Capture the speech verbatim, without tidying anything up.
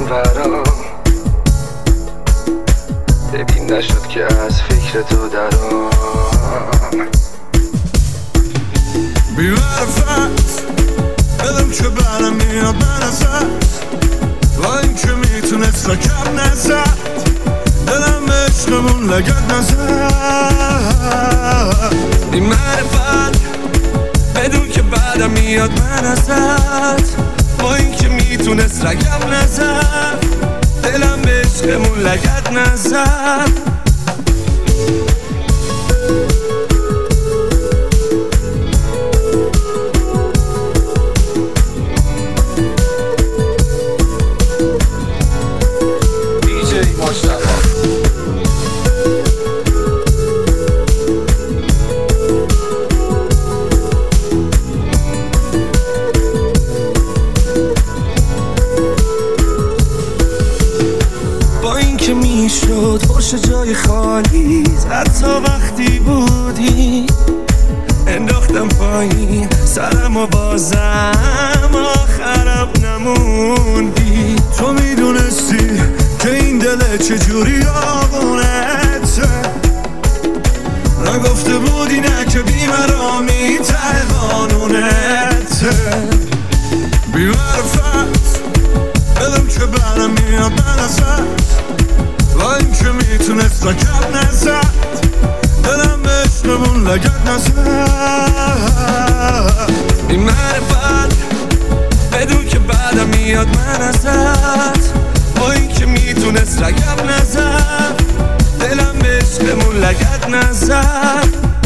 ورا، ببین نشد که از فکر تو درام. بی معرفت دلم که برم میاد من ازت، با این که میتونست رکب نزد، دلم به عشقمون لگت نزد. بی معرفت بدون که بعدم میاد من ازت، با این که میتونست رکب نزد، دلم به عشقمون لگت نزد. که میشد پشت جای خالی، حتی وقتی بودی انداختم پایین سرم و بازم آخرم نموندی. تو میدونستی که این دل چجوری آقونته، نگفته بودی نه که بیمرامی ته قانونته. بی معرفت دلم که برم میاد من ازت، با این که میتونست رکب نزد، دلم به عشقمون لگت نزد. بی معرفت بدون که بعدم میاد من ازت، با این که میتونست رکب نزد، دلم به عشقمون لگت نزد.